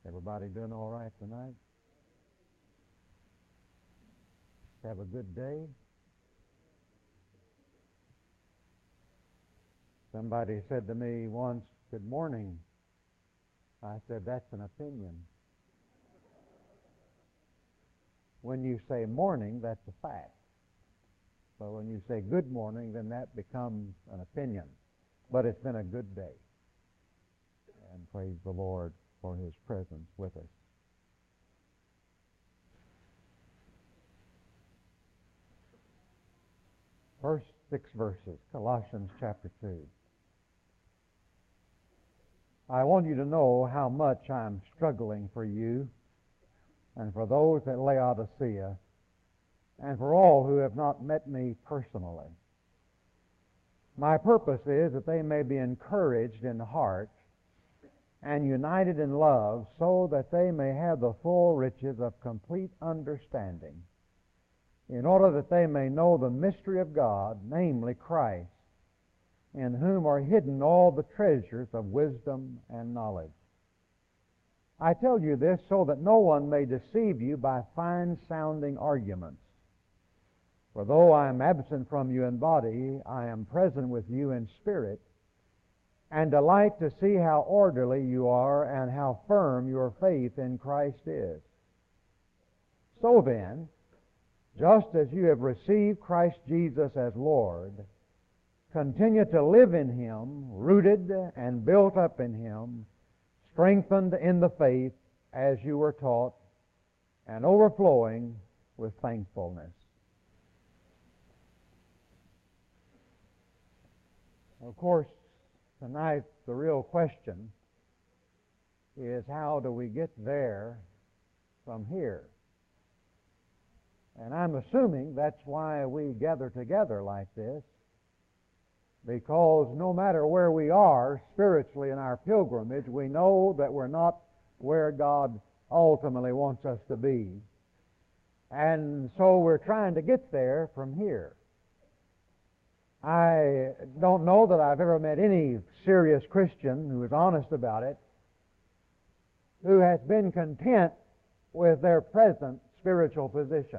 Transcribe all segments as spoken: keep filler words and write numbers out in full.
Everybody doing all right tonight? Have a good day? Somebody said to me once, "Good morning." I said, "That's an opinion." When you say morning, that's a fact. But when you say good morning, then that becomes an opinion. But it's been a good day. And praise the Lord for His presence with us. First six verses, Colossians chapter two. I want you to know how much I'm struggling for you and for those at Laodicea and for all who have not met me personally. My purpose is that they may be encouraged in heart and united in love, so that they may have the full riches of complete understanding, in order that they may know the mystery of God, namely Christ, in whom are hidden all the treasures of wisdom and knowledge. I tell you this so that no one may deceive you by fine-sounding arguments. For though I am absent from you in body, I am present with you in spirit, and delight to see how orderly you are and how firm your faith in Christ is. So then, just as you have received Christ Jesus as Lord, continue to live in Him, rooted and built up in Him, strengthened in the faith as you were taught, and overflowing with thankfulness. Of course, tonight the real question is, how do we get there from here? And I'm assuming that's why we gather together like this, because no matter where we are spiritually in our pilgrimage, we know that we're not where God ultimately wants us to be. And so we're trying to get there from here. I don't know that I've ever met any serious Christian who is honest about it, who has been content with their present spiritual position.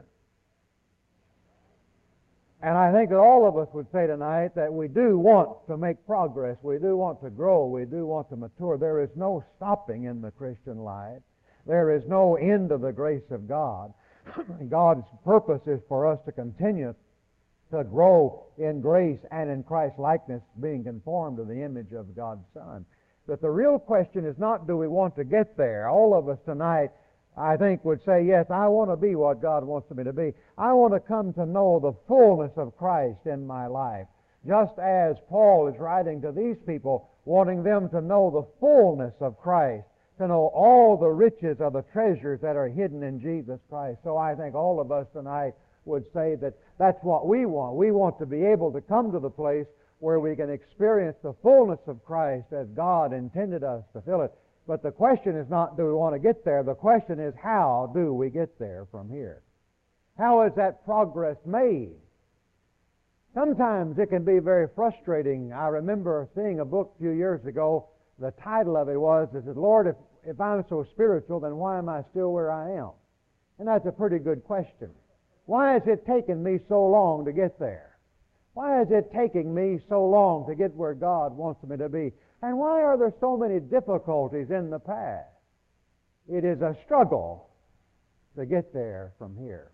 And I think that all of us would say tonight that we do want to make progress, we do want to grow, we do want to mature. There is no stopping in the Christian life. There is no end of the grace of God. God's purpose is for us to continue to grow in grace and in Christ's likeness, being conformed to the image of God's Son. But the real question is not, do we want to get there? All of us tonight, I think, would say, yes, I want to be what God wants me to be. I want to come to know the fullness of Christ in my life. Just as Paul is writing to these people, wanting them to know the fullness of Christ, to know all the riches of the treasures that are hidden in Jesus Christ. So I think all of us tonight would say that that's what we want. We want to be able to come to the place where we can experience the fullness of Christ as God intended us to fill it. But the question is not, do we want to get there? The question is, how do we get there from here? How is that progress made? Sometimes it can be very frustrating. I remember seeing a book a few years ago. The title of it was, it said, Lord, if, if I'm so spiritual, then why am I still where I am? And that's a pretty good question. Why has it taken me so long to get there? Why is it taking me so long to get where God wants me to be? And why are there so many difficulties in the path? It is a struggle to get there from here.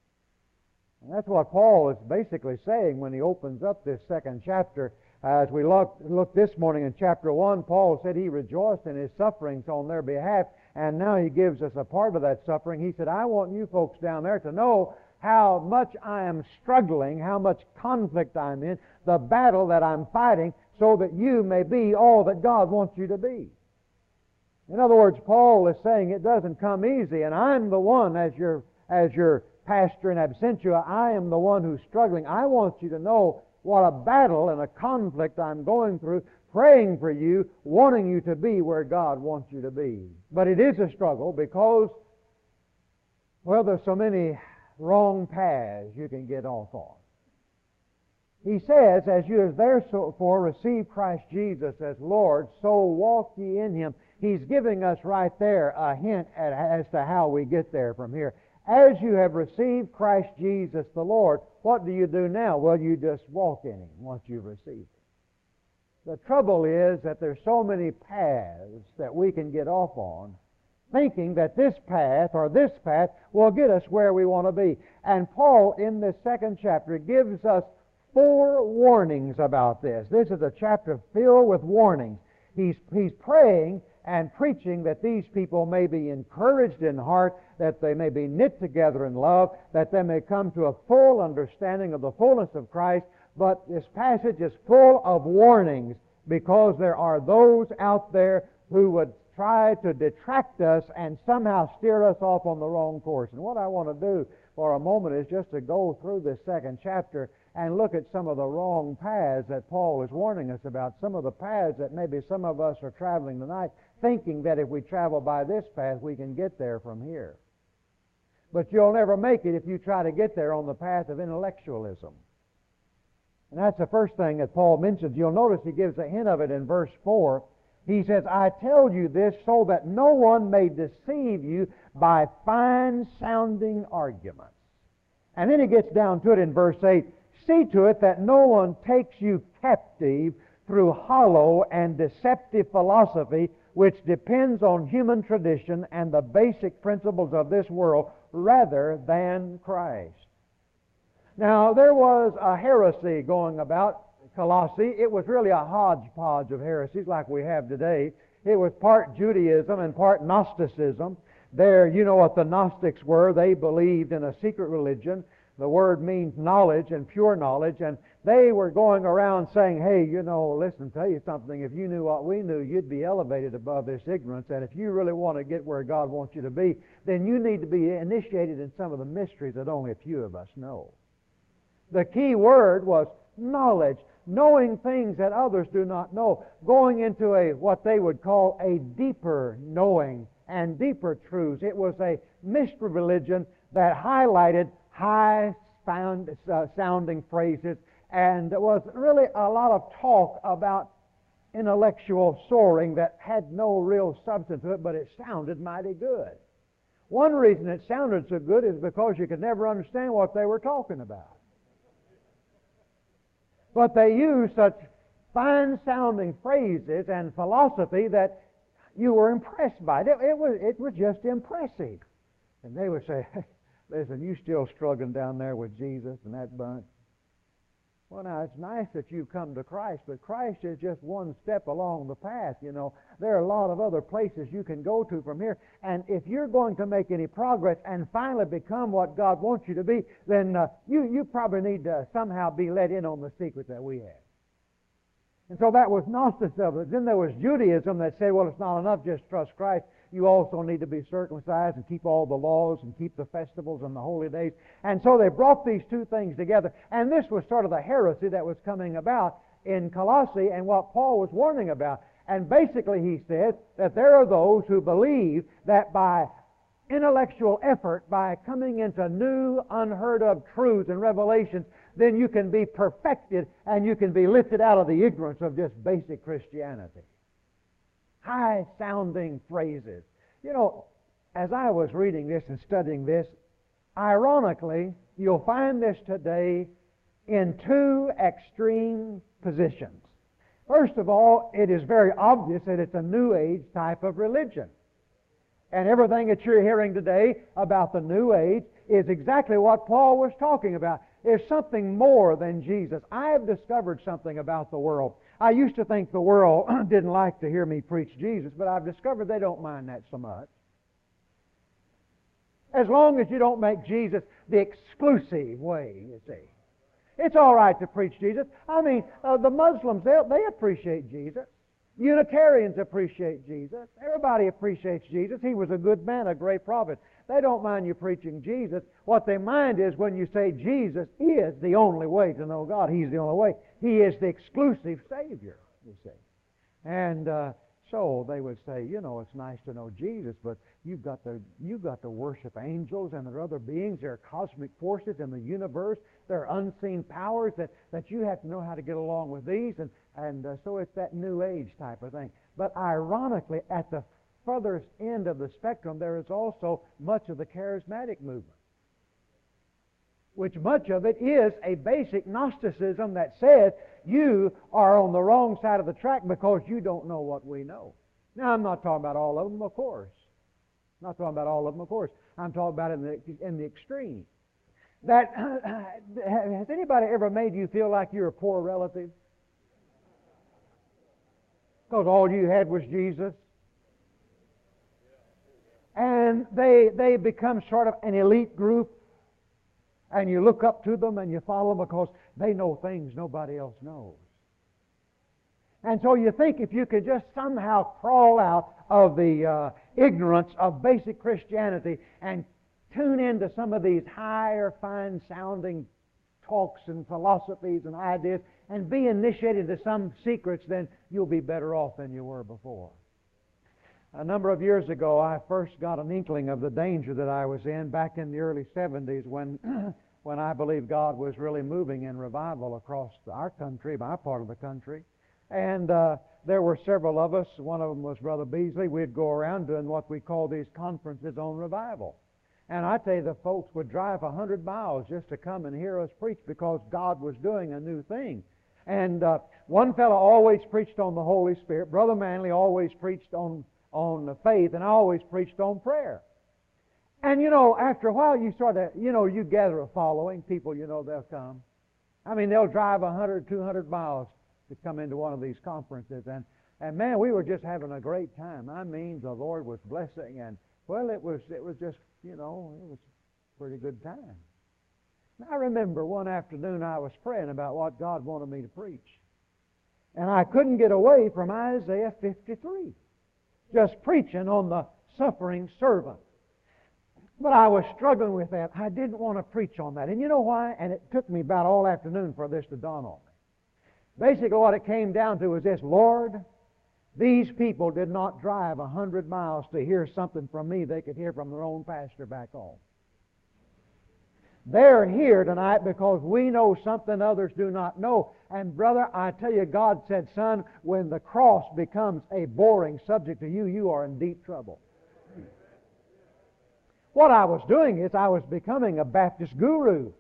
And that's what Paul is basically saying when he opens up this second chapter. As we look, look this morning in chapter one, Paul said he rejoiced in his sufferings on their behalf, and now he gives us a part of that suffering. He said, I want you folks down there to know how much I am struggling, how much conflict I'm in, the battle that I'm fighting, so that you may be all that God wants you to be. In other words, Paul is saying it doesn't come easy, and I'm the one, as your, as your pastor in absentia, I am the one who's struggling. I want you to know what a battle and a conflict I'm going through, praying for you, wanting you to be where God wants you to be. But it is a struggle because, well, there's so many wrong paths you can get off on. He says, as you have therefore received Christ Jesus as Lord, so walk ye in Him. He's giving us right there a hint at, as to how we get there from here. As you have received Christ Jesus the Lord, what do you do now? Well, you just walk in Him once you've received Him. The trouble is that there's so many paths that we can get off on, thinking that this path or this path will get us where we want to be. And Paul, in this second chapter, gives us four warnings about this. This is a chapter filled with warnings. He's, he's praying and preaching that these people may be encouraged in heart, that they may be knit together in love, that they may come to a full understanding of the fullness of Christ. But this passage is full of warnings, because there are those out there who would try to detract us and somehow steer us off on the wrong course. And what I want to do for a moment is just to go through this second chapter and look at some of the wrong paths that Paul is warning us about, some of the paths that maybe some of us are traveling tonight, thinking that if we travel by this path, we can get there from here. But you'll never make it if you try to get there on the path of intellectualism. And that's the first thing that Paul mentions. You'll notice he gives a hint of it in verse four. He says, I tell you this so that no one may deceive you by fine-sounding arguments. And then he gets down to it in verse eight. See to it that no one takes you captive through hollow and deceptive philosophy, which depends on human tradition and the basic principles of this world rather than Christ. Now, there was a heresy going about Colossae. It was really a hodgepodge of heresies like we have today. It was part Judaism and part Gnosticism. There, you know what the Gnostics were. They believed in a secret religion. The word means knowledge and pure knowledge. And they were going around saying, hey, you know, listen, tell you something. If you knew what we knew, you'd be elevated above this ignorance. And if you really want to get where God wants you to be, then you need to be initiated in some of the mysteries that only a few of us know. The key word was knowledge, knowing things that others do not know, going into a what they would call a deeper knowing and deeper truths. It was a mystery religion that highlighted high sound, uh, sounding phrases, and there was really a lot of talk about intellectual soaring that had no real substance to it, but it sounded mighty good. One reason it sounded so good is because you could never understand what they were talking about. But they used such fine-sounding phrases and philosophy that you were impressed by it. It, it, was, it was just impressive. And they would say, hey, listen, you still struggling down there with Jesus and that bunch? Well, now, it's nice that you've come to Christ, but Christ is just one step along the path, you know. There are a lot of other places you can go to from here. And if you're going to make any progress and finally become what God wants you to be, then uh, you, you probably need to somehow be let in on the secret that we have. And so that was Gnosticism. Then there was Judaism that said, well, it's not enough just trust Christ. You also need to be circumcised and keep all the laws and keep the festivals and the holy days. And so they brought these two things together. And this was sort of the heresy that was coming about in Colossae and what Paul was warning about. And basically he said that there are those who believe that by intellectual effort, by coming into new, unheard of truths and revelations, then you can be perfected and you can be lifted out of the ignorance of just basic Christianity. High-sounding phrases. You know, as I was reading this and studying this, ironically, you'll find this today in two extreme positions. First of all, it is very obvious that it's a New Age type of religion. And everything that you're hearing today about the New Age is exactly what Paul was talking about. There's something more than Jesus. I have discovered something about the world. I used to think the world didn't like to hear me preach Jesus, but I've discovered they don't mind that so much. As long as you don't make Jesus the exclusive way, you see. It's all right to preach Jesus. I mean, uh, the Muslims, they, they appreciate Jesus. Unitarians appreciate Jesus. Everybody appreciates Jesus. He was a good man, a great prophet. They don't mind you preaching Jesus. What they mind is when you say Jesus is the only way to know God. He's the only way. He is the exclusive Savior, you see. And uh, so they would say, you know, it's nice to know Jesus, but you've got to you've got to worship angels and there are other beings. There are cosmic forces in the universe. There are unseen powers that, that you have to know how to get along with these. And, and uh, so it's that New Age type of thing. But ironically, at the furthest end of the spectrum, there is also much of the charismatic movement, which much of it is a basic Gnosticism that says you are on the wrong side of the track because you don't know what we know. Now, I'm not talking about all of them, of course. I'm not talking about all of them, of course. I'm talking about in the, in the extreme. That, has anybody ever made you feel like you're a poor relative? Because all you had was Jesus. And they, they become sort of an elite group. And you look up to them and you follow them because they know things nobody else knows. And so you think if you could just somehow crawl out of the uh, ignorance of basic Christianity and tune into some of these higher, fine-sounding talks and philosophies and ideas and be initiated into some secrets, then you'll be better off than you were before. A number of years ago, I first got an inkling of the danger that I was in back in the early seventies when, when I believe God was really moving in revival across our country, my part of the country. And uh, there were several of us. One of them was Brother Beasley. We'd go around doing what we call these conferences on revival. And I tell you, the folks would drive a hundred miles just to come and hear us preach because God was doing a new thing. And uh, one fellow always preached on the Holy Spirit. Brother Manley always preached on on the faith, and I always preached on prayer. And, you know, after a while, you sort of, you know, you gather a following. People, you know, they'll come. I mean, they'll drive a hundred, two hundred miles to come into one of these conferences. And, and man, we were just having a great time. I mean, the Lord was blessing, and, well, it was, it was just, you know, it was a pretty good time. And I remember one afternoon I was praying about what God wanted me to preach. And I couldn't get away from Isaiah fifty-three. Just preaching on the suffering servant. But I was struggling with that. I didn't want to preach on that. And you know why? And it took me about all afternoon for this to dawn on me. Basically what it came down to was this: Lord, these people did not drive a hundred miles to hear something from me they could hear from their own pastor back home. They're here tonight because we know something others do not know. And brother, I tell you, God said, son, when the cross becomes a boring subject to you, you are in deep trouble. What I was doing is I was becoming a Baptist guru.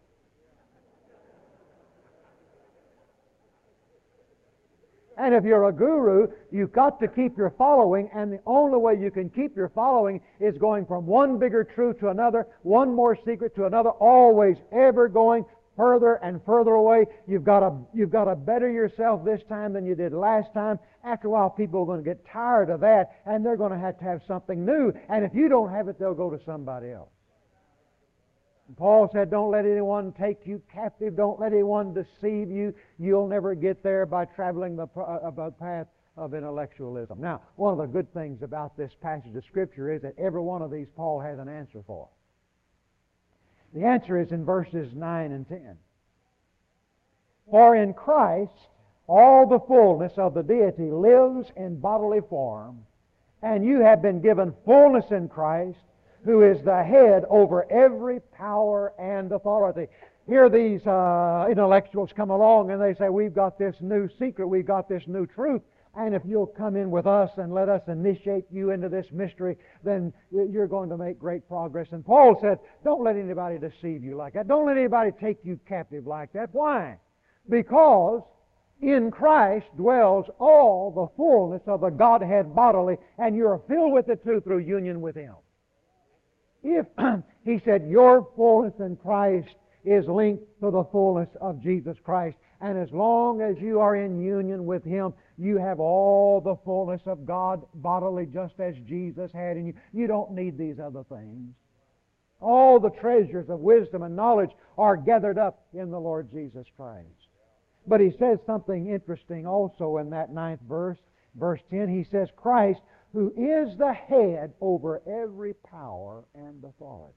And if you're a guru, you've got to keep your following, and the only way you can keep your following is going from one bigger truth to another, one more secret to another, always ever going further and further away. You've got to, you've got to better yourself this time than you did last time. After a while, people are going to get tired of that, and they're going to have to have something new. And if you don't have it, they'll go to somebody else. Paul said, don't let anyone take you captive. Don't let anyone deceive you. You'll never get there by traveling the uh, path of intellectualism. Now, one of the good things about this passage of Scripture is that every one of these Paul has an answer for. The answer is in verses nine and ten. For in Christ all the fullness of the deity lives in bodily form, and you have been given fullness in Christ, who is the head over every power and authority. Here these uh, intellectuals come along and they say, we've got this new secret, we've got this new truth, and if you'll come in with us and let us initiate you into this mystery, then you're going to make great progress. And Paul said, don't let anybody deceive you like that. Don't let anybody take you captive like that. Why? Because in Christ dwells all the fullness of the Godhead bodily, and you're filled with it too through union with Him. If, he said, your fullness in Christ is linked to the fullness of Jesus Christ. And as long as you are in union with Him, you have all the fullness of God bodily, just as Jesus had in you. You don't need these other things. All the treasures of wisdom and knowledge are gathered up in the Lord Jesus Christ. But he says something interesting also in that ninth verse, verse ten. He says, Christ, who is the head over every power and authority.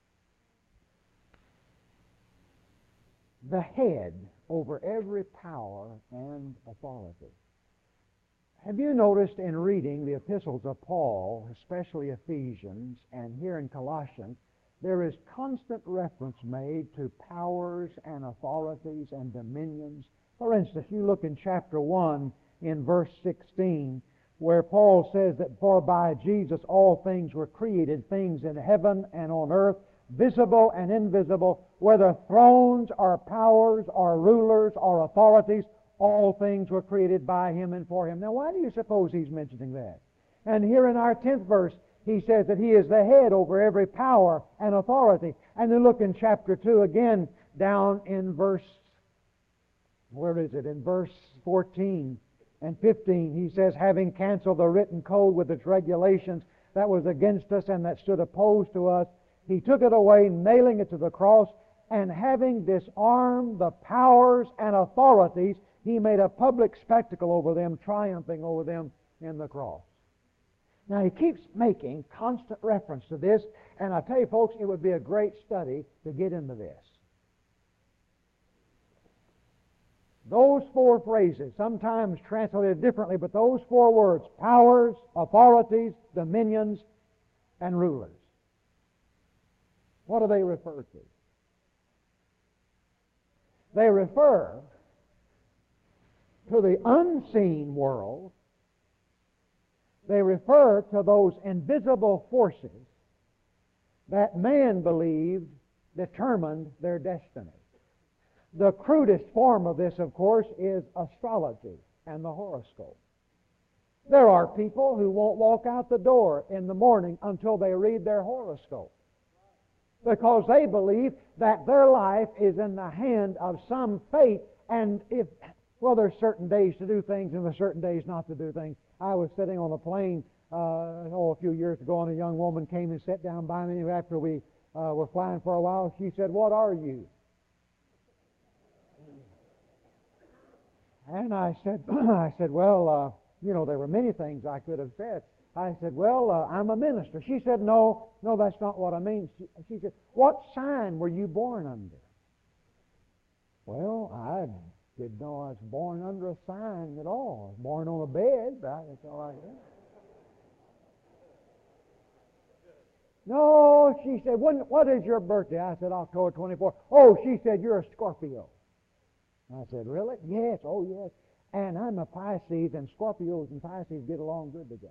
The head over every power and authority. Have you noticed in reading the epistles of Paul, especially Ephesians, and here in Colossians, there is constant reference made to powers and authorities and dominions. For instance, you look in chapter one in verse sixteen, where Paul says that for by Jesus all things were created, things in heaven and on earth, visible and invisible, whether thrones or powers or rulers or authorities, all things were created by Him and for Him. Now why do you suppose he's mentioning that? And here in our tenth verse, he says that He is the head over every power and authority. And then look in chapter two again, down in verse, where is it? In verse fourteen and fifteen, he says, having canceled the written code with its regulations that was against us and that stood opposed to us, He took it away, nailing it to the cross, and having disarmed the powers and authorities, He made a public spectacle over them, triumphing over them in the cross. Now, he keeps making constant reference to this, and I tell you, folks, it would be a great study to get into this. Those four phrases, sometimes translated differently, but those four words, powers, authorities, dominions, and rulers. What do they refer to? They refer to the unseen world. They refer to those invisible forces that man believed determined their destiny. The crudest form of this, of course, is astrology and the horoscope. There are people who won't walk out the door in the morning until they read their horoscope, because they believe that their life is in the hand of some fate, and if, well, there's certain days to do things and there's certain days not to do things. I was sitting on a plane uh, oh, a few years ago, and a young woman came and sat down by me after we uh, were flying for a while. She said, "What are you?" And I said, I said, well, uh, you know, there were many things I could have said. I said, well, uh, I'm a minister. She said, no, no, that's not what I mean. She, she said, what sign were you born under? Well, I didn't know I was born under a sign at all. I was born on a bed, but that's all I did. No, she said, when, what is your birthday? I said, October twenty-fourth. Oh, she said, you're a Scorpio. I said, really? Yes, oh yes. And I'm a Pisces, and Scorpios and Pisces get along good together.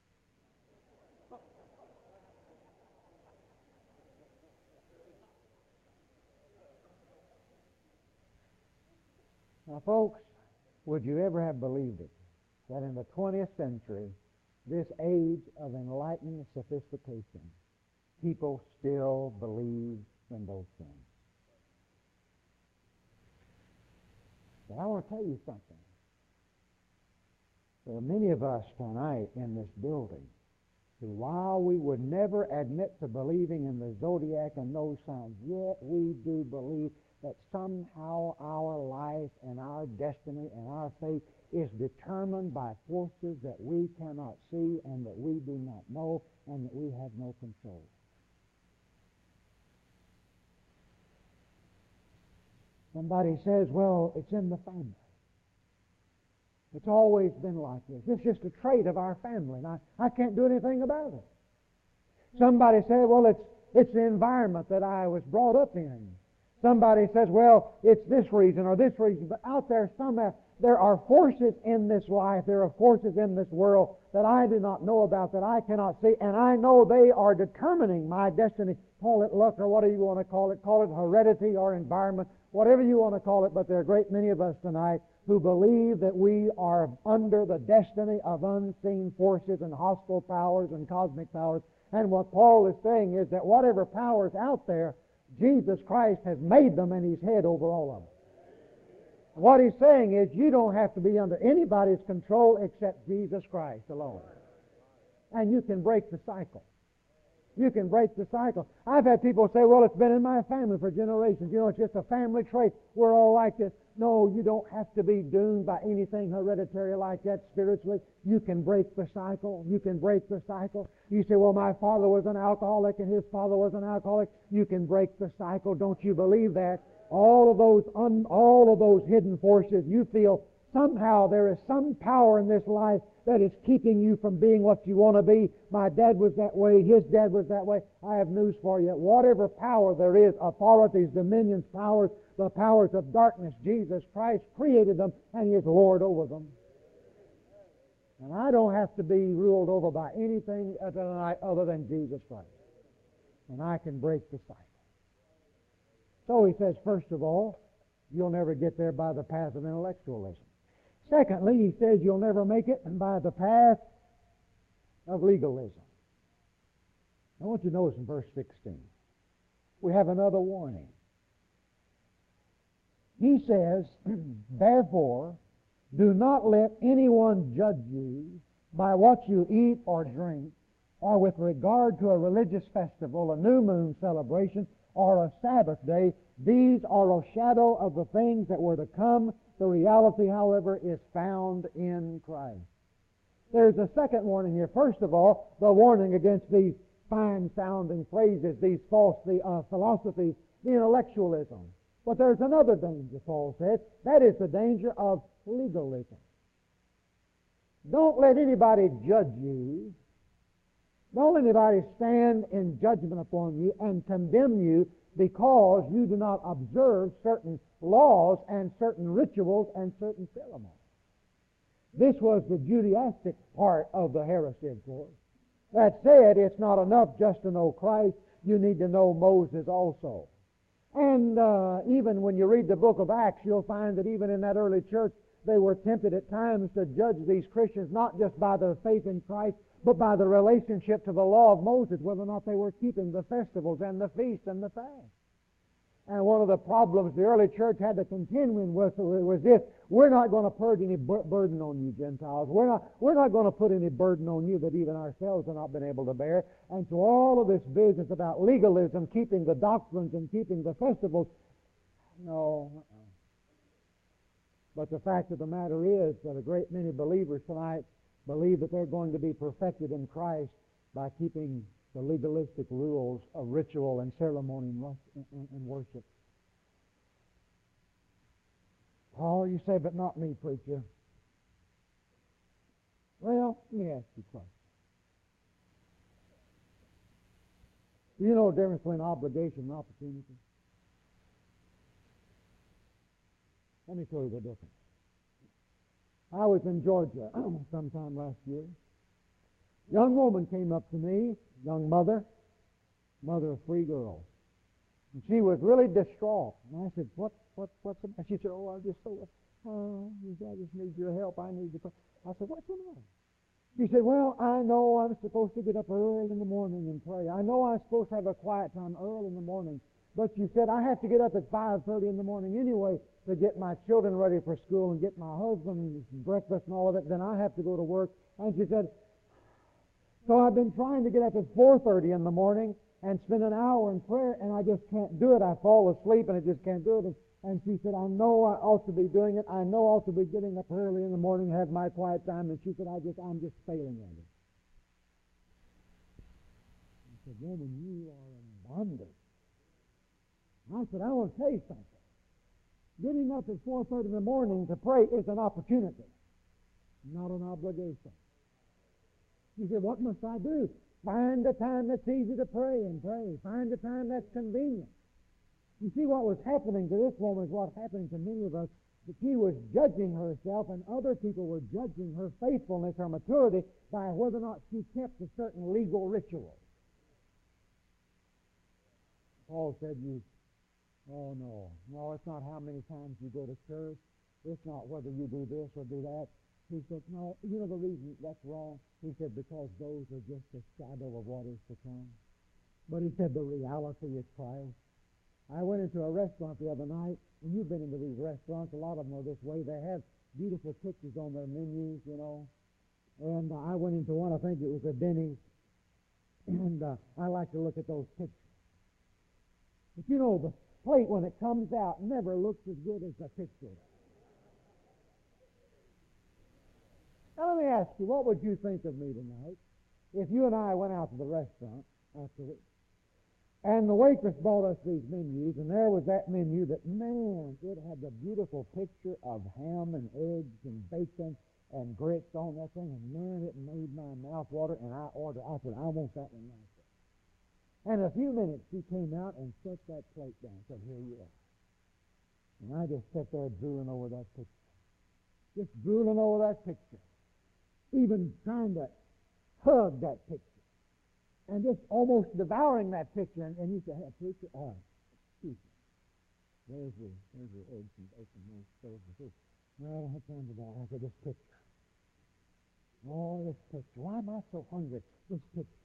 Now, folks, would you ever have believed it, that in the twentieth century, this age of enlightened sophistication, people still believe in those things? But I want to tell you something. There are many of us tonight in this building who, while we would never admit to believing in the zodiac and those signs, yet we do believe that somehow our life and our destiny and our fate is determined by forces that we cannot see and that we do not know and that we have no control. Somebody says, well, it's in the family. It's always been like this. It's just a trait of our family, and I, I can't do anything about it. Somebody says, well, it's, it's the environment that I was brought up in. Somebody says, well, it's this reason or this reason. But out there somewhere, there are forces in this life, there are forces in this world that I do not know about, that I cannot see, and I know they are determining my destiny. Call it luck or whatever you want to call it. Call it heredity or environment, whatever you want to call it. But there are a great many of us tonight who believe that we are under the destiny of unseen forces and hostile powers and cosmic powers. And what Paul is saying is that whatever powers out there, Jesus Christ has made them, and He's head over all of them. What He's saying is you don't have to be under anybody's control except Jesus Christ alone. And you can break the cycle. You can break the cycle. I've had people say, well, it's been in my family for generations. You know, it's just a family trait. We're all like this. No, you don't have to be doomed by anything hereditary like that spiritually. You can break the cycle. You can break the cycle. You say, well, my father was an alcoholic and his father was an alcoholic. You can break the cycle. Don't you believe that? All of those, un, all of those hidden forces, you feel somehow there is some power in this life that is keeping you from being what you want to be. My dad was that way. His dad was that way. I have news for you. Whatever power there is, authorities, dominions, powers, the powers of darkness, Jesus Christ created them, and He is Lord over them. And I don't have to be ruled over by anything other than Jesus Christ. And I can break the cycle. So he says, first of all, you'll never get there by the path of intellectualism. Secondly, he says you'll never make it by the path of legalism. I want you to notice in verse sixteen, we have another warning. He says, therefore, do not let anyone judge you by what you eat or drink, or with regard to a religious festival, a new moon celebration, or a Sabbath day. These are a shadow of the things that were to come. The reality, however, is found in Christ. There's a second warning here. First of all, the warning against these fine-sounding phrases, these false uh, philosophies, the intellectualism. But there's another danger, Paul says. That is the danger of legalism. Don't let anybody judge you. Don't let anybody stand in judgment upon you and condemn you because you do not observe certain laws and certain rituals and certain ceremonies. This was the Judaistic part of the heresy, of course. That said, it's not enough just to know Christ. You need to know Moses also. And uh, even when you read the book of Acts, you'll find that even in that early church, they were tempted at times to judge these Christians not just by their faith in Christ, but by the relationship to the law of Moses, whether or not they were keeping the festivals and the feasts and the fasts. And one of the problems the early church had to contend with was this: we're not going to put any burden on you Gentiles. We're not, we're not going to put any burden on you that even ourselves have not been able to bear. And so all of this business about legalism, keeping the doctrines and keeping the festivals, no. Uh-uh. But the fact of the matter is that a great many believers tonight believe that they're going to be perfected in Christ by keeping the legalistic rules of ritual and ceremony and worship. Paul, you say, but not me, preacher. Well, let me ask you a question. Do you know the difference between obligation and opportunity? Let me tell you the difference. I was in Georgia sometime last year. A young woman came up to me, young mother, mother of three girls. And she was really distraught. And I said, what, what, what's the matter? She said, oh, I just so, oh, I just need your help. I need your. I said, what's the matter? She said, well, I know I'm supposed to get up early in the morning and pray. I know I'm supposed to have a quiet time early in the morning. But she said, I have to get up at five thirty in the morning anyway to get my children ready for school and get my husband breakfast and all of it. Then I have to go to work. And she said, so I've been trying to get up at four thirty in the morning and spend an hour in prayer, and I just can't do it. I fall asleep, and I just can't do it. And, and she said, I know I ought to be doing it. I know I ought to be getting up early in the morning, have my quiet time. And she said, I just, I'm just failing at it. I said, woman, you are in bondage. I said, I want to tell you something. Getting up at four thirty in the morning to pray is an opportunity, not an obligation. He said, what must I do? Find a time that's easy to pray and pray. Find a time that's convenient. You see, what was happening to this woman is what's happening to many of us. That she was judging herself, and other people were judging her faithfulness, her maturity, by whether or not she kept a certain legal ritual. Paul said, you, oh no, no, it's not how many times you go to church. It's not whether you do this or do that. He said, no, you know the reason that's wrong? He said, because those are just a shadow of what is to come. But he said, the reality is Christ. I went into a restaurant the other night, and you've been into these restaurants, a lot of them are this way. They have beautiful pictures on their menus, you know. And uh, I went into one, I think it was a Denny's, and uh, I like to look at those pictures. But you know, the plate, when it comes out, never looks as good as the picture. Now, let me ask you, what would you think of me tonight if you and I went out to the restaurant afterwards, and the waitress brought us these menus, and there was that menu that, man, it had the beautiful picture of ham and eggs and bacon and grits on that thing, and man, it made my mouth water, and I ordered, I said, I want that one right there. And in a few minutes, she came out and set that plate down and said, here you are. And I just sat there drooling over that picture. Just drooling over that picture. even trying to hug that picture and just almost devouring that picture. And, and you say, hey, preacher, uh, excuse me. There's your, there's your eggs and bacon. There's the soup. No, I don't have time for that. I said, this picture. Oh, this picture. Why am I so hungry? This picture.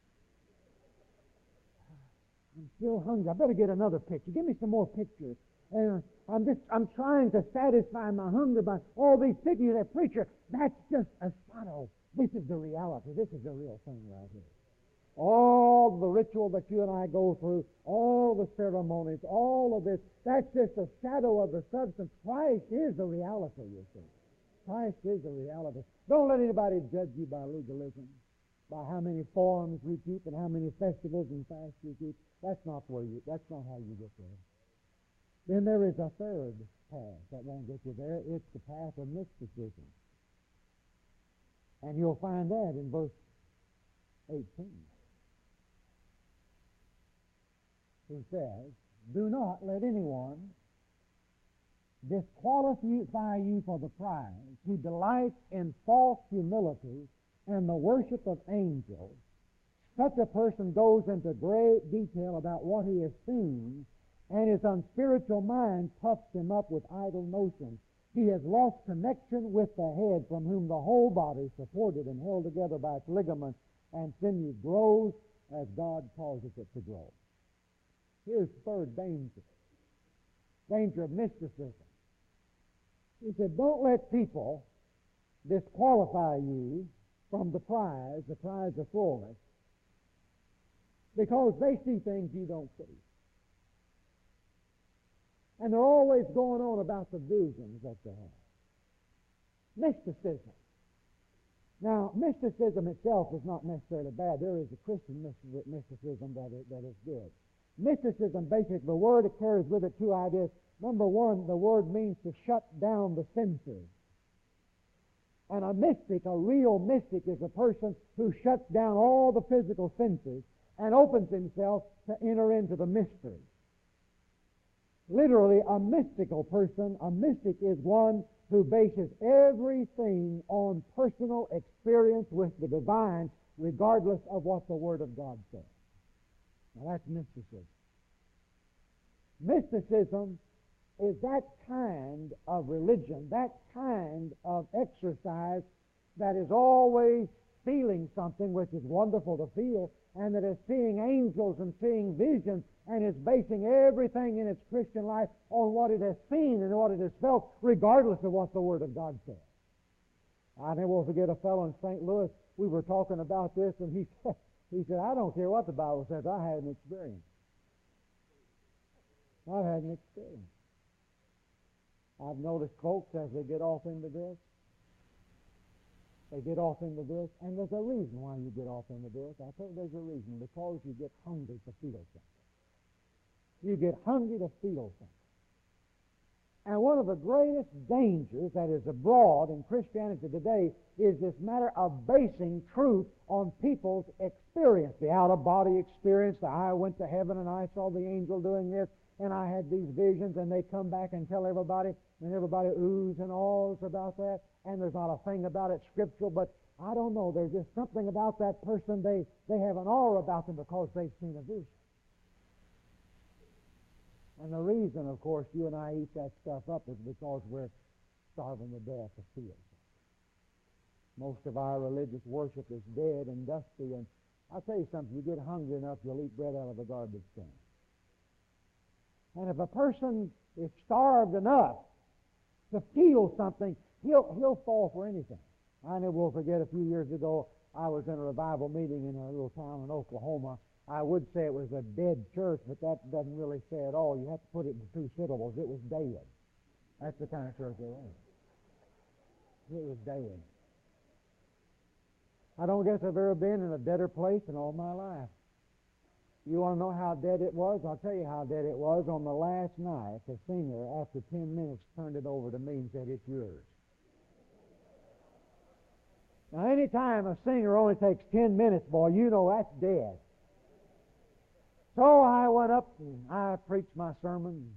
I'm still hungry. I better get another picture. Give me some more pictures. And I'm just, I'm trying to satisfy my hunger by all these pictures. That preacher, that's just a shadow. This is the reality. This is the real thing right here. All the ritual that you and I go through, all the ceremonies, all of this, that's just a shadow of the substance. Christ is the reality, you see. Christ is the reality. Don't let anybody judge you by legalism, by how many forms we keep and how many festivals and fasts we keep. That's not where you, that's not how you get there. Then there is a third path that won't get you there. It's the path of mysticism. And you'll find that in verse eighteen. He says, do not let anyone disqualify you for the prize who delights in false humility and the worship of angels. Such a person goes into great detail about what he has seen, and his unspiritual mind puffs him up with idle notions. He has lost connection with the head, from whom the whole body, supported and held together by its ligaments and sinews, grows as God causes it to grow. Here's the third danger. Danger of mysticism. He said, don't let people disqualify you from the prize, the prize of fullness, because they see things you don't see. And they're always going on about the visions that they have. Mysticism. Now, mysticism itself is not necessarily bad. There is a Christian mysticism that is, that is good. Mysticism, basically, the word, it carries with it two ideas. Number one, the word means to shut down the senses. And a mystic, a real mystic, is a person who shuts down all the physical senses and opens himself to enter into the mystery. Literally, a mystical person, a mystic is one who bases everything on personal experience with the divine, regardless of what the Word of God says. Now that's mysticism. Mysticism is that kind of religion, that kind of exercise that is always feeling something which is wonderful to feel, and that is seeing angels and seeing visions, and is basing everything in its Christian life on what it has seen and what it has felt, regardless of what the Word of God says. I never will forget a fellow in Saint Louis. We were talking about this, and he said, he said, I don't care what the Bible says. I had an experience. I've had an experience. I've noticed folks as they get off into this, they get off into this, and there's a reason why you get off into this. I think there's a reason, because you get hungry to feel something. You get hungry to feel something. And one of the greatest dangers that is abroad in Christianity today is this matter of basing truth on people's experience, the out-of-body experience. The I went to heaven and I saw the angel doing this, and I had these visions, and they come back and tell everybody, and everybody oohs and ahs about that, and there's not a thing about it scriptural, but I don't know, there's just something about that person, they, they have an aura about them because they've seen a vision. And the reason, of course, you and I eat that stuff up is because we're starving to death to feel. Most of our religious worship is dead and dusty, and I'll tell you something, you get hungry enough, you'll eat bread out of a garbage can. And if a person is starved enough to feel something, he'll, he'll fall for anything. I never will forget, a few years ago, I was in a revival meeting in a little town in Oklahoma. I would say it was a dead church, but that doesn't really say it all. You have to put it in two syllables. It was dead. That's the kind of church it was. It was dead. I don't guess I've ever been in a deader place in all my life. You want to know how dead it was? I'll tell you how dead it was. On the last night, the singer, after ten minutes, turned it over to me and said, it's yours. Now, any time a singer only takes ten minutes, boy, you know that's dead. So I went up and I preached my sermon.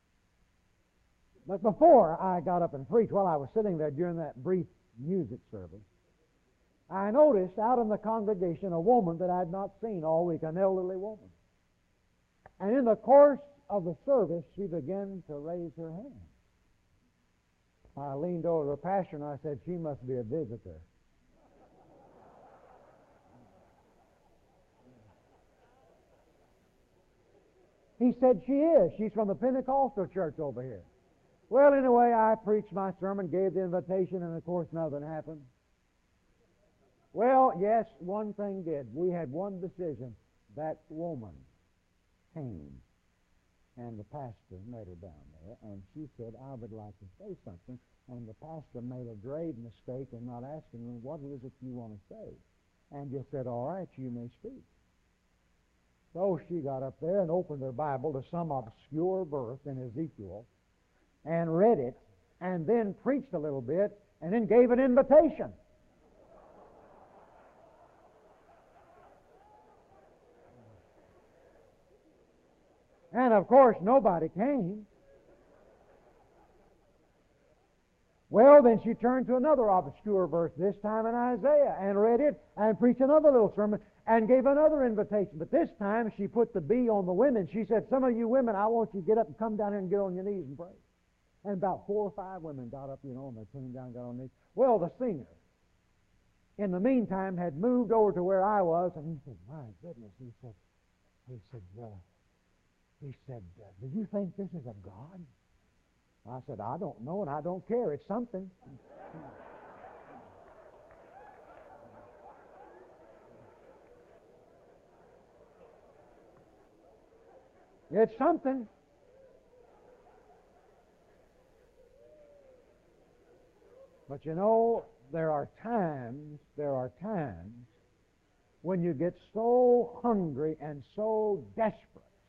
But before I got up and preached, while I was sitting there during that brief music service, I noticed out in the congregation a woman that I had not seen all week, an elderly woman. And in the course of the service, she began to raise her hand. I leaned over to the pastor and I said, she must be a visitor. He said, she is. She's from the Pentecostal church over here. Well, anyway, I preached my sermon, gave the invitation, and of course nothing happened. Well, yes, one thing did. We had one decision. That woman came, and the pastor met her down there, and she said, I would like to say something. And the pastor made a grave mistake in not asking her, what is it you want to say? And just said, all right, you may speak. So she got up there and opened her Bible to some obscure verse in Ezekiel and read it, and then preached a little bit, and then gave an invitation. And of course, nobody came. Well, then she turned to another obscure verse, this time in Isaiah, and read it, and preached another little sermon, and gave another invitation. But this time, she put the B on the women. She said, some of you women, I want you to get up and come down here and get on your knees and pray. And about four or five women got up, you know, and they came down and got on their knees. Well, the singer, in the meantime, had moved over to where I was, and he said, my goodness, he said, he said, uh, he said, uh, do you think this is of God? I said, I don't know, and I don't care. It's something. It's something. But you know, there are times, there are times when you get so hungry and so desperate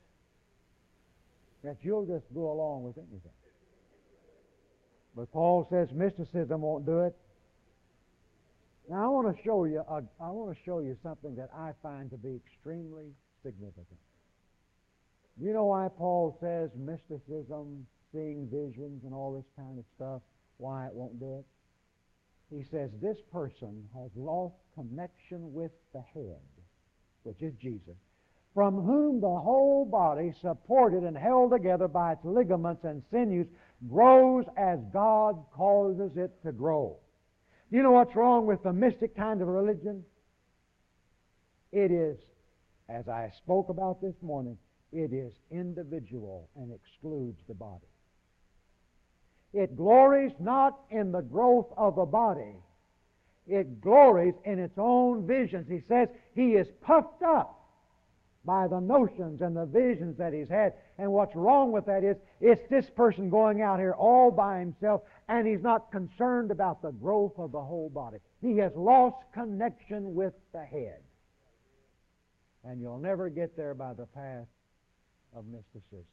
that you'll just go along with anything. But Paul says mysticism won't do it. Now I want to show you, a, I want to show you something that I find to be extremely significant. You know why Paul says mysticism, seeing visions, and all this kind of stuff, why it won't do it? He says this person has lost connection with the head, which is Jesus, from whom the whole body, supported and held together by its ligaments and sinews, grows as God causes it to grow. You know what's wrong with the mystic kind of religion? It is, as I spoke about this morning, it is individual and excludes the body. It glories not in the growth of the body. It glories in its own visions. He says he is puffed up by the notions and the visions that he's had. And what's wrong with that is it's this person going out here all by himself, and he's not concerned about the growth of the whole body. He has lost connection with the head. And you'll never get there by the path of mysticism.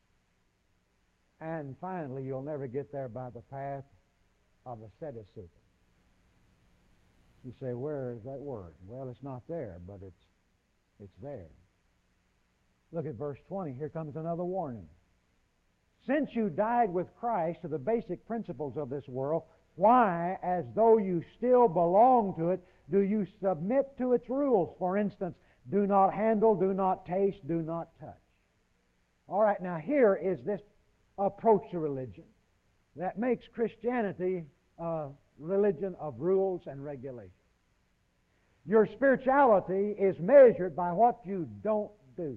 And finally, you'll never get there by the path of asceticism. You say, where is that word? Well, it's not there, but it's it's there. Look at verse twenty. Here comes another warning. Since you died with Christ to the basic principles of this world, why, as though you still belong to it, do you submit to its rules? For instance, do not handle, do not taste, do not touch. All right, now here is this approach to religion that makes Christianity a religion of rules and regulations. Your spirituality is measured by what you don't do.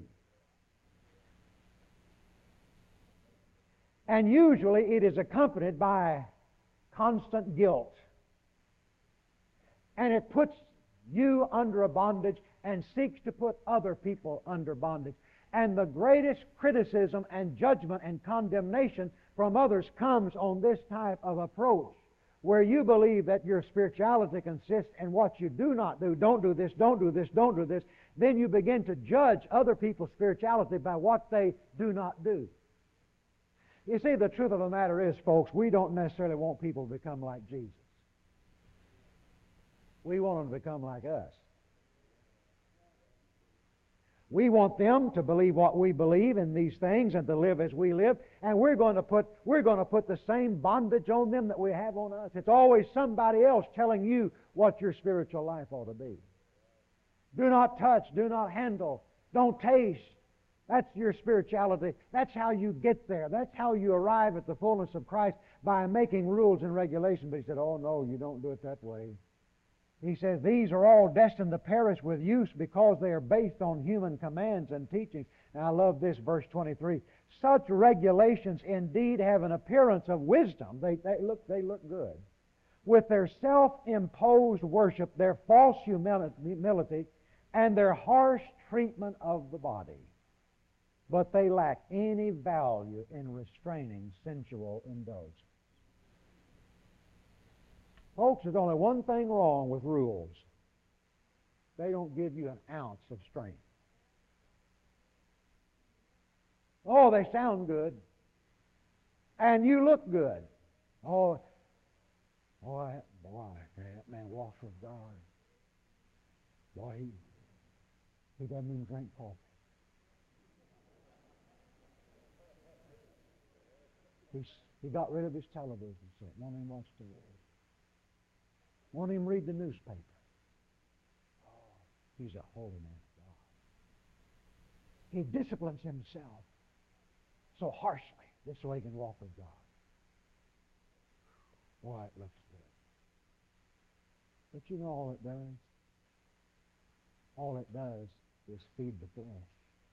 And usually it is accompanied by constant guilt. And it puts you under a bondage and seeks to put other people under bondage. And the greatest criticism and judgment and condemnation from others comes on this type of approach, where you believe that your spirituality consists in what you do not do. Don't do this, don't do this, don't do this. Then you begin to judge other people's spirituality by what they do not do. You see, the truth of the matter is, folks, we don't necessarily want people to become like Jesus. We want them to become like us. We want them to believe what we believe in these things and to live as we live, and we're going to put we're going to put the same bondage on them that we have on us. It's always somebody else telling you what your spiritual life ought to be. Do not touch, do not handle, don't taste. That's your spirituality. That's how you get there. That's how you arrive at the fullness of Christ, by making rules and regulations. But he said, oh no, you don't do it that way. He says, these are all destined to perish with use because they are based on human commands and teachings. And I love this, verse twenty-three. Such regulations indeed have an appearance of wisdom. They, they, look, they look good. With their self-imposed worship, their false humility, and their harsh treatment of the body. But they lack any value in restraining sensual indulgence. Folks, there's only one thing wrong with rules. They don't give you an ounce of strength. Oh, they sound good. And you look good. Oh, boy, boy, that man walks with God. Boy, he, he doesn't even drink coffee. He's, he got rid of his television set. Won't even watch T V. Won't even read the newspaper. Oh, he's a holy man of God. He disciplines himself so harshly, this way he can walk with God. Boy, it looks good. But you know all it does? All it does is feed the flesh.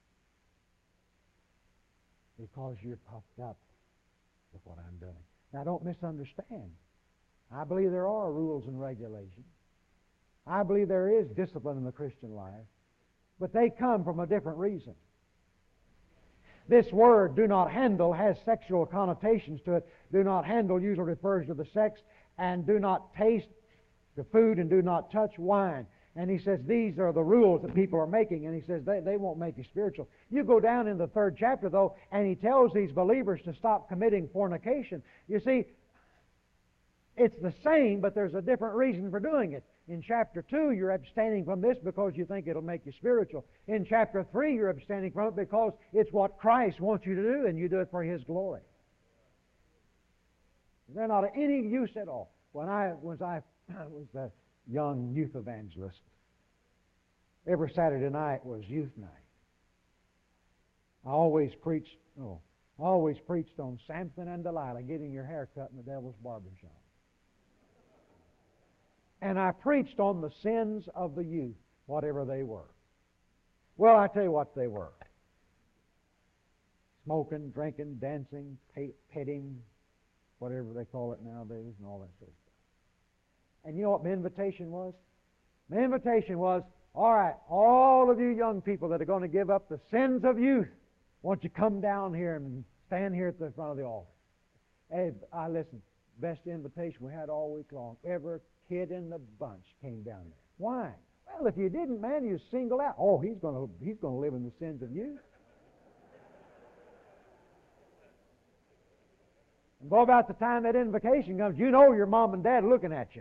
Because you're puffed up with what I'm doing. Now, don't misunderstand. I believe there are rules and regulations. I believe there is discipline in the Christian life. But they come from a different reason. This word, do not handle, has sexual connotations to it. Do not handle usually refers to the sex. And do not taste the food, and do not touch wine. And he says these are the rules that people are making. And he says they, they won't make you spiritual. You go down in the third chapter, though, and he tells these believers to stop committing fornication. You see, it's the same, but there's a different reason for doing it. In chapter two, you're abstaining from this because you think it'll make you spiritual. In chapter three, you're abstaining from it because it's what Christ wants you to do, and you do it for His glory. They're not of any use at all. When I was I was a young youth evangelist, every Saturday night was youth night. I always preached. Oh, I always preached on Samson and Delilah getting your hair cut in the devil's barber shop. And I preached on the sins of the youth, whatever they were. Well, I tell you what they were. Smoking, drinking, dancing, petting, whatever they call it nowadays, and all that sort of stuff. And you know what my invitation was? My invitation was, all right, all of you young people that are going to give up the sins of youth, won't you come down here and stand here at the front of the altar? Hey, I listen, best invitation we had all week long. Every kid in the bunch came down there. Why? Well, if you didn't, man, you single out. Oh, he's going to he's going to live in the sins of youth. And boy, about the time that invitation comes, you know your mom and dad looking at you.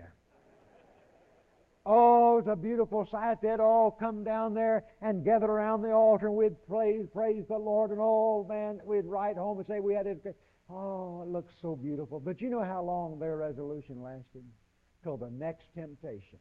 Oh, it's a beautiful sight. They'd all come down there and gather around the altar, and we'd praise, praise the Lord, and oh, man, we'd write home and say we had it. Oh, it looks so beautiful. But you know how long their resolution lasted? Till the next temptation.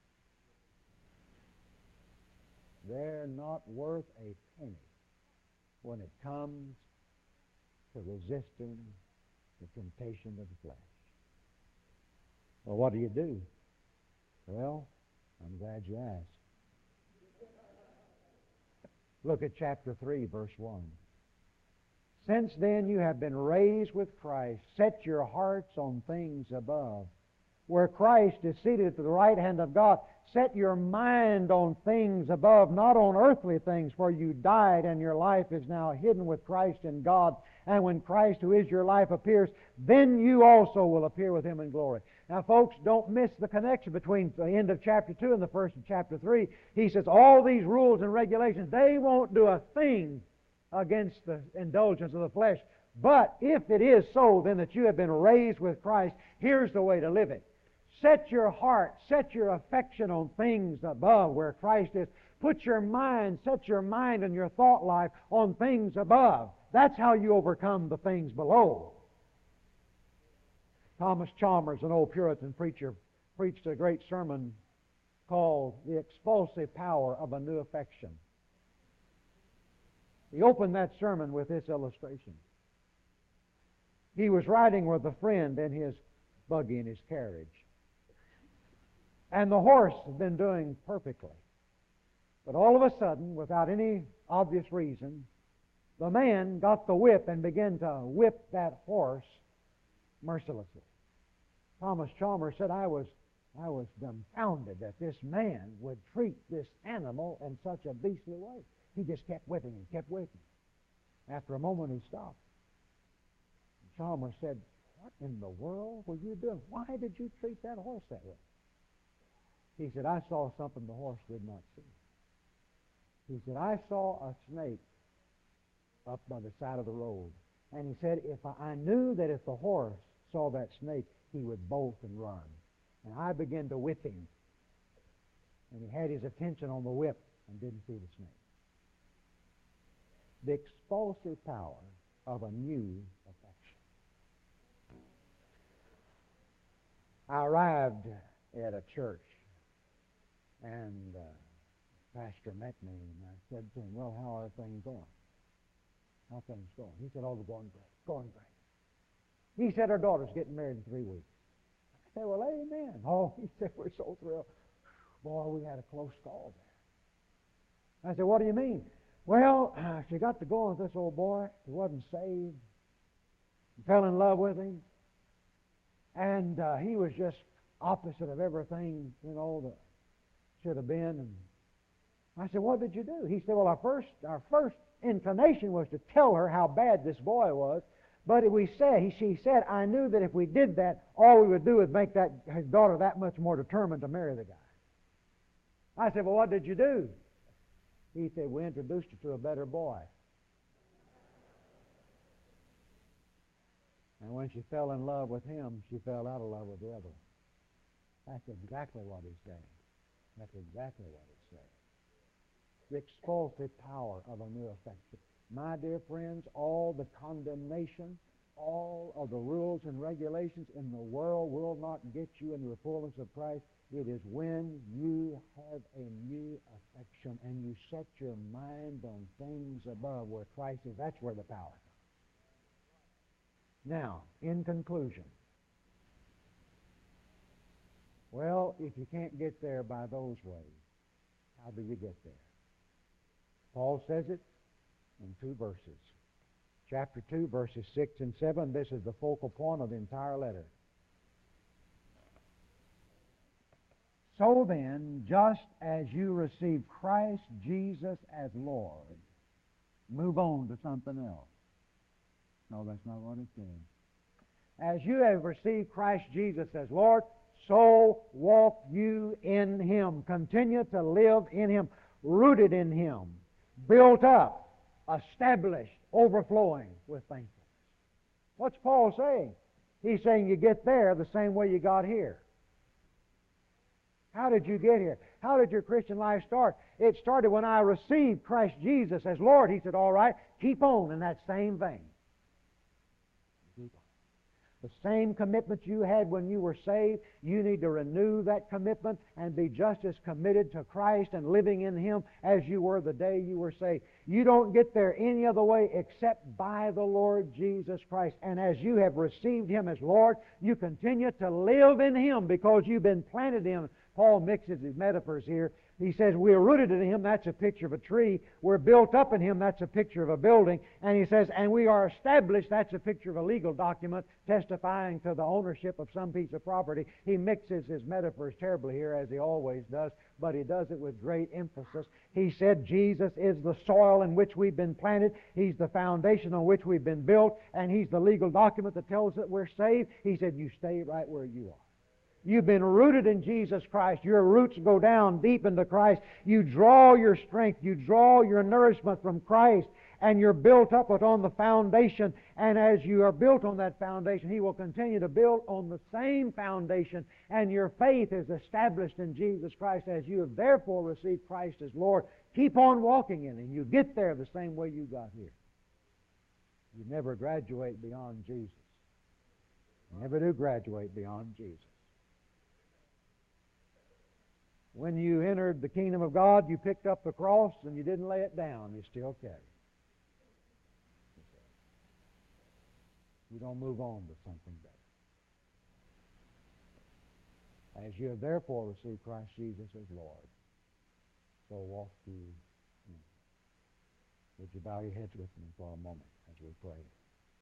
They're not worth a penny when it comes to resisting the temptation of the flesh. Well, what do you do? Well, I'm glad you asked. Look at chapter three, verse one. Since then you have been raised with Christ. Set your hearts on things above, where Christ is seated at the right hand of God. Set your mind on things above, not on earthly things, for you died, and your life is now hidden with Christ in God. And when Christ, who is your life, appears, then you also will appear with Him in glory. Now, folks, don't miss the connection between the end of chapter two and the first of chapter three. He says all these rules and regulations, they won't do a thing against the indulgence of the flesh. But if it is so, then that you have been raised with Christ, here's the way to live it. Set your heart, set your affection on things above where Christ is. Put your mind, set your mind and your thought life on things above. That's how you overcome the things below. Thomas Chalmers, an old Puritan preacher, preached a great sermon called The Expulsive Power of a New Affection. He opened that sermon with this illustration. He was riding with a friend in his buggy, in his carriage. And the horse had been doing perfectly. But all of a sudden, without any obvious reason, the man got the whip and began to whip that horse mercilessly. Thomas Chalmers said, I was, I was dumbfounded that this man would treat this animal in such a beastly way. He just kept whipping him, kept whipping him. After a moment, he stopped. Chalmers said, what in the world were you doing? Why did you treat that horse that way? He said, I saw something the horse did not see. He said, I saw a snake up by the side of the road. And he said, if I, I knew that if the horse saw that snake, he would bolt and run. And I began to whip him. And he had his attention on the whip and didn't see the snake. The expulsive power of a new affection. I arrived at a church, and uh, the pastor met me, and I said to him, well, how are things going? How are things going? He said, oh, they're going great, going great. He said, our daughter's getting married in three weeks. I said, well, amen. Oh, he said, we're so thrilled. Boy, we had a close call there. I said, what do you mean? Well, uh, she got to go with this old boy. He wasn't saved. He fell in love with him. And uh, he was just opposite of everything, you know, that should have been. And I said, what did you do? He said, well, our first, our first inclination was to tell her how bad this boy was. But we said, he, she said, I knew that if we did that, all we would do is make that his daughter that much more determined to marry the guy. I said, well, what did you do? He said, we introduced her to a better boy. And when she fell in love with him, she fell out of love with the other. That's exactly what he's saying. That's exactly what he's saying. The expulsive power of a new affection. My dear friends, all the condemnation, all of the rules and regulations in the world will not get you into the fullness of Christ. It is when you have a new affection and you set your mind on things above where Christ is. That's where the power comes. Now, in conclusion, well, if you can't get there by those ways, how do you get there? Paul says it in two verses. Chapter two, verses six and seven. This is the focal point of the entire letter. So then, just as you receive Christ Jesus as Lord, move on to something else. No, that's not what it says. As you have received Christ Jesus as Lord, so walk you in Him. Continue to live in Him, rooted in Him, built up, established, overflowing with thankfulness. What's Paul saying? He's saying you get there the same way you got here. How did you get here? How did your Christian life start? It started when I received Christ Jesus as Lord. He said, all right, keep on in that same vein. The same commitment you had when you were saved, you need to renew that commitment and be just as committed to Christ and living in Him as you were the day you were saved. You don't get there any other way except by the Lord Jesus Christ. And as you have received Him as Lord, you continue to live in Him because you've been planted in Him. Paul mixes his metaphors here. He says we're rooted in Him, that's a picture of a tree. We're built up in Him, that's a picture of a building. And he says, and we are established, that's a picture of a legal document testifying to the ownership of some piece of property. He mixes his metaphors terribly here, as he always does, but he does it with great emphasis. He said Jesus is the soil in which we've been planted. He's the foundation on which we've been built, and He's the legal document that tells us that we're saved. He said, you stay right where you are. You've been rooted in Jesus Christ. Your roots go down deep into Christ. You draw your strength. You draw your nourishment from Christ. and you're built up on the foundation. And as you are built on that foundation, He will continue to build on the same foundation, and your faith is established in Jesus Christ. As you have therefore received Christ as Lord, keep on walking in Him. You get there the same way you got here. You never graduate beyond Jesus. You never do graduate beyond Jesus. When you entered the kingdom of God, you picked up the cross and you didn't lay it down. You still carry it. You don't move on to something better. As you have therefore received Christ Jesus as Lord, so walk you in. Would you bow your heads with me for a moment as we pray?